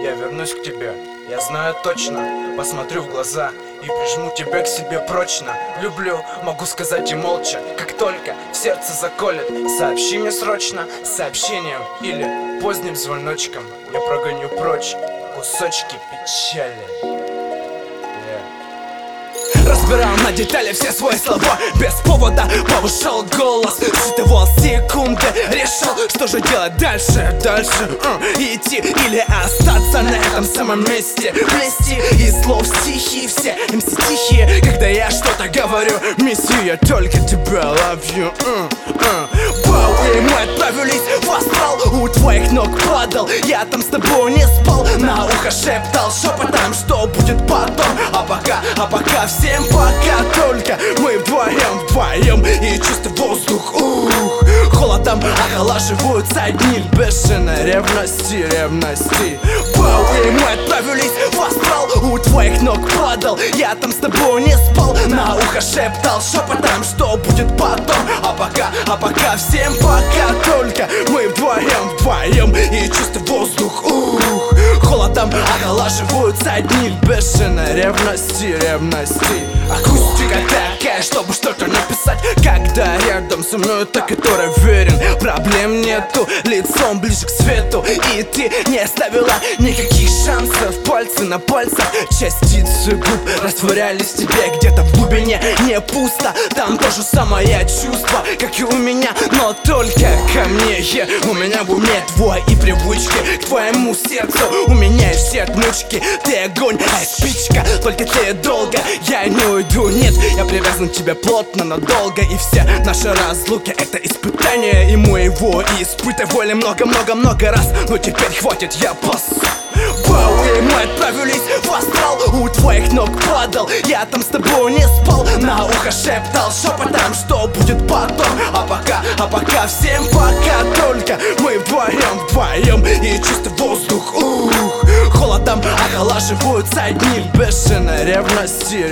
я вернусь к тебе. Я знаю точно, посмотрю в глаза и прижму тебя к себе прочно. Люблю, могу сказать и молча. Как только в сердце заколет, сообщи мне срочно сообщением или поздним звоночком. Я прогоню прочь кусочки печали. Разбирал на детали все свои слова, без повода повышал голос, считывал секунды, решал, что же делать дальше. Идти или остаться на этом самом месте, плести из слов стихи, все МС тихие. Когда я что-то говорю, миссию я только тебя love you. Бауи мы отправились в астрал, у твоих ног падал, я там с тобой не спал, на ухо шептал шепотом, что будет потом. А пока всем пока, только мы вдвоем и чистый воздух, холодом охолаживаются дни бешеной ревности. Бауи мы отправились в астрал, у твоих ног падал, я там с тобой не спал, на ухо шептал шепотом, что будет потом. А пока всем пока, только мы вдвоем и чистый воздух, холодом охолаживаются дни бешеной ревности. Акустика такая, чтобы что-то написать, когда рядом со мной так, который верен. Проблем нету, лицом ближе к свету, и ты не оставила никаких шансов. Пальцы на пальцах, частицы губ растворялись в тебе где-то в глубине. Не пусто, там то же самое чувство, как и у меня, но только ко мне. У меня в уме твои привычки, к твоему сердцу у меня есть все отмычки. Ты огонь, а я спичка, только ты долго, я не уйду, нет, я привязан к тебе плотно, но долго. И все наши разлуки — это испытание, и мы его испытывали много раз, но теперь хватит, я пас. Бауи мы отправились в астрал, у твоих ног падал, я там с тобой не спал, на ухо шептал шепотом, что будет потом. А пока всем пока, только мы вдвоем и чистый воздух, холодом охолаживаются дни бешеной ревности.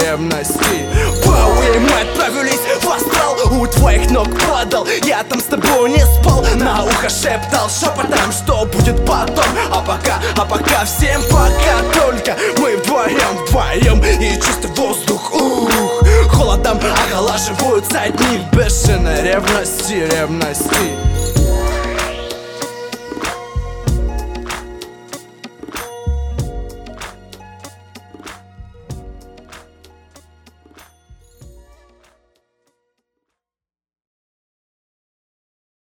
Бауи мы отправились в астрал, у твоих ног падал, я там с тобой не спал, на ухо шептал шепотом, что будет потом. А пока всем пока, только мы вдвоем и чистый воздух, холодом охолаживаются дни бешеной ревности.